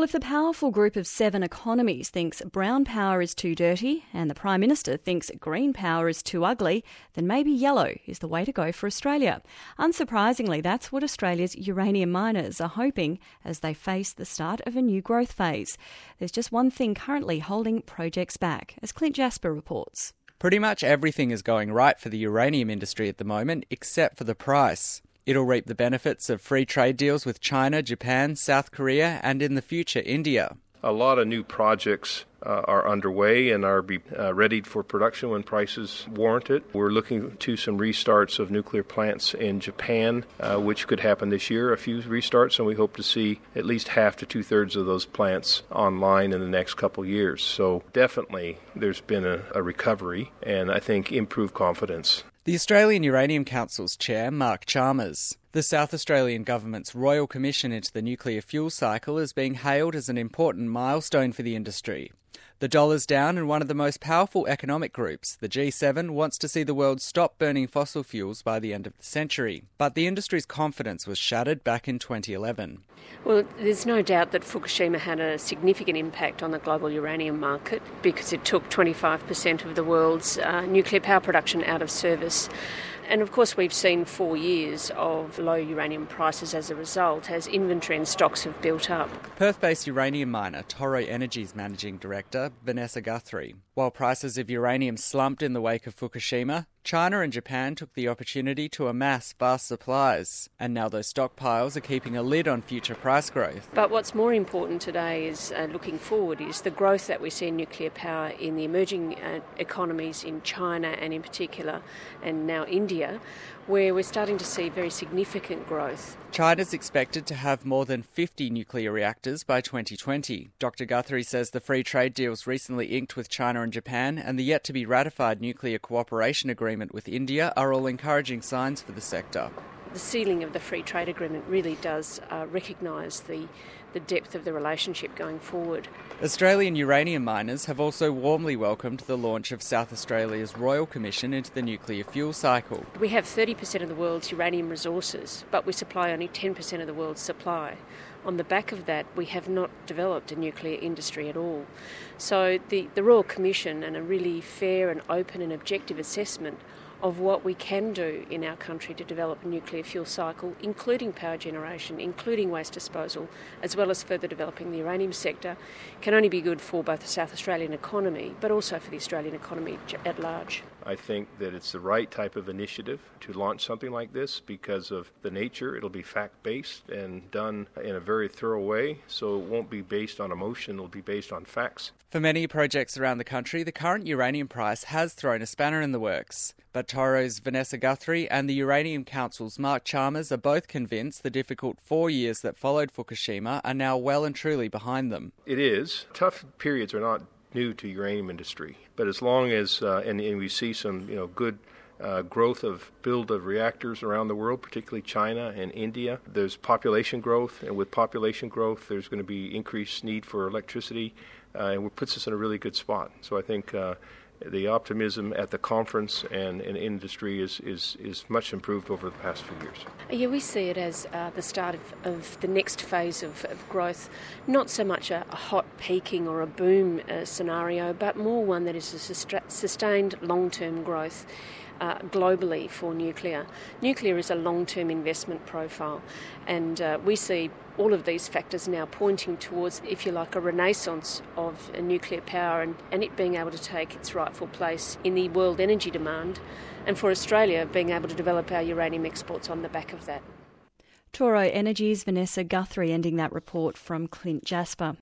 if the powerful group of 7 economies thinks brown power is too dirty and the Prime Minister thinks green power is too ugly, then maybe yellow is the way to go for Australia. Unsurprisingly, that's what Australia's uranium miners are hoping as they face the start of a new growth phase. There's just one thing currently holding projects back, as Clint Jasper reports. Pretty much everything is going right for the uranium industry at the moment, except for the price. It'll reap the benefits of free trade deals with China, Japan, South Korea, and in the future, India. A lot of new projects are underway and are ready for production when prices warrant it. We're looking to some restarts of nuclear plants in Japan, which could happen this year, a few restarts, and we hope to see at least half to two-thirds of those plants online in the next couple years. So definitely there's been a recovery and I think improved confidence. The Australian Uranium Council's chair, Mark Chalmers. The South Australian Government's Royal Commission into the nuclear fuel cycle is being hailed as an important milestone for the industry. The dollar's down and one of the most powerful economic groups, the G7, wants to see the world stop burning fossil fuels by the end of the century. But the industry's confidence was shattered back in 2011. Well, there's no doubt that Fukushima had a significant impact on the global uranium market because it took 25% of the world's nuclear power production out of service. And of course we've seen 4 years of low uranium prices as a result, as inventory and stocks have built up. Perth-based uranium miner Toro Energy's managing director, Vanessa Guthrie. While prices of uranium slumped in the wake of Fukushima, China and Japan took the opportunity to amass vast supplies, and now those stockpiles are keeping a lid on future price growth. But what's more important today is looking forward is the growth that we see in nuclear power in the emerging economies in China and in particular, and now India, where we're starting to see very significant growth. China's expected to have more than 50 nuclear reactors by 2020. Dr. Guthrie says the free trade deals recently inked with China and Japan and the yet-to-be ratified nuclear cooperation agreement with India are all encouraging signs for the sector. The sealing of the free trade agreement really does recognise the depth of the relationship going forward. Australian uranium miners have also warmly welcomed the launch of South Australia's Royal Commission into the nuclear fuel cycle. We have 30% of the world's uranium resources, but we supply only 10% of the world's supply. On the back of that, we have not developed a nuclear industry at all. So the Royal Commission and a really fair and open and objective assessment of what we can do in our country to develop a nuclear fuel cycle, including power generation, including waste disposal, as well as further developing the uranium sector, can only be good for both the South Australian economy, but also for the Australian economy at large. I think that it's the right type of initiative to launch something like this because of the nature. It'll be fact-based and done in a very thorough way, so it won't be based on emotion, it'll be based on facts. For many projects around the country, the current uranium price has thrown a spanner in the works. But Toro's Vanessa Guthrie and the Uranium Council's Mark Chalmers are both convinced the difficult 4 years that followed Fukushima are now well and truly behind them. It is. Tough periods are not new to uranium industry, but as long as and we see some good growth of build of reactors around the world, particularly China and India. There's population growth, and with population growth, there's going to be increased need for electricity, and it puts us in a really good spot. So I think the optimism at the conference and in industry is much improved over the past few years. Yeah, we see it as the start of the next phase of growth, not so much a hot peaking or a boom scenario, but more one that is a sustained long-term growth globally for nuclear. Nuclear is a long-term investment profile, and we see all of these factors now pointing towards, if you like, a renaissance of nuclear power and it being able to take its rightful place in the world energy demand, and for Australia being able to develop our uranium exports on the back of that. Toro Energy's Vanessa Guthrie ending that report from Clint Jasper.